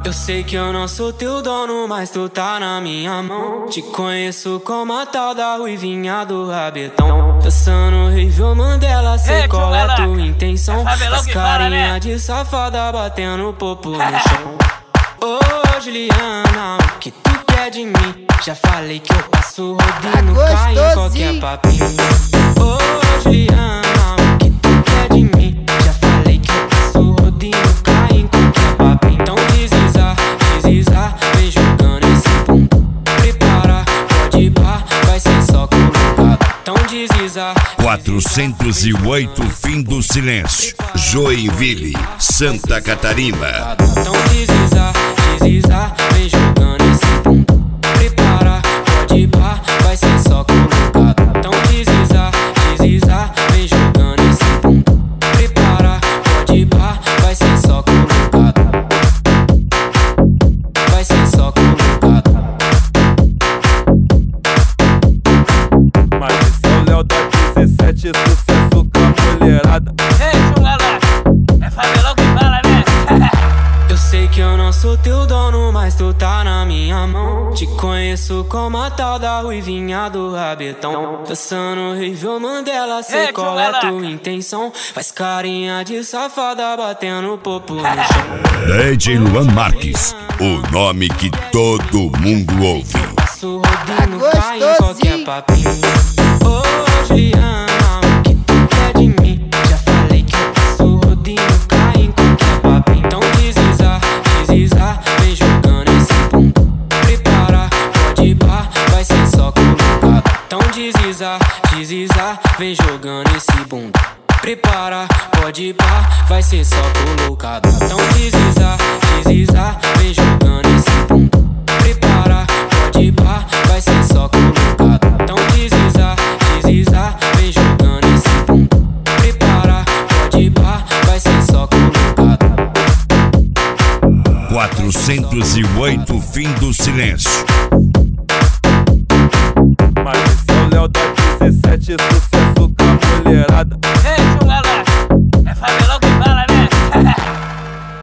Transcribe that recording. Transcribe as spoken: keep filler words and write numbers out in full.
Eu sei que eu não sou teu dono, mas tu tá na minha mão. Te conheço como a tal da ruivinha do rabetão. Dançando horrível Mandela, sei Ei, qual é Tchulala, tua intenção. é Fabelão As que fala, carinha né? de safada batendo popo no chão. Ô Juliana, o que tu quer de mim? Já falei que eu passo rodinho, Tá cai em qualquer gostosinho. papinho. Ô Juliana, o que tu quer de mim? Já falei que eu passo rodinho, cai em qualquer papinho. Então desliza, desliza, vem jogando esse bumbum. Prepara, pode ir pá, vai ser só colocado. Então desliza. quatrocentos e oito Fim do Silêncio, Joinville, Santa Catarina. Então desliza, desliza, vem jogando esse bumbum. Prepara, pode ir pá, vai ser só colocado. Então desliza, desliza, vem jogando esse bumbum. Prepara, pode ir pá, vai ser só colocado. Vai ser só colocado. Mas esse é o Léo da dezessete, sucesso com a mulherada. Ei, Tchulala, é Fabelão que fala, né? Eu sei que eu não sou teu dono, mas tu tá na minha mão. Te conheço como a tal da ruivinha do rabetão. Dançando horrível Mandela, sei Ei, qual é Tchulala. tua intenção. Faz carinha de safada batendo popo no chão. D J Luan Marques, o nome que todo mundo ouve. Passo rodinho, Tá cai em qualquer gostosinho. papinho. Ô Juliana, o que tu quer de mim? Já falei que eu passo rodinho, cai em qualquer papinho. Então desliza, desliza, vem jogando esse bumbum. Prepara, pode ir pá, vai ser só colocado. Então desliza, desliza, vem jogando esse bumbum. Prepara, pode ir pá, vai ser só colocado. Então desliza, desliza, vem jogando esse bumbum. Prepara, pode ir pá, vai ser só colocado. Então desliza, desliza, vem jogando esse bumbum. Prepara, pode ir pá, vai ser só colocado. quatrocentos e oito Fim do Silêncio. Mas esse é o Léo da dezessete, sucesso com a mulherada. Ei, Tchulala, é Fabelão que fala, né?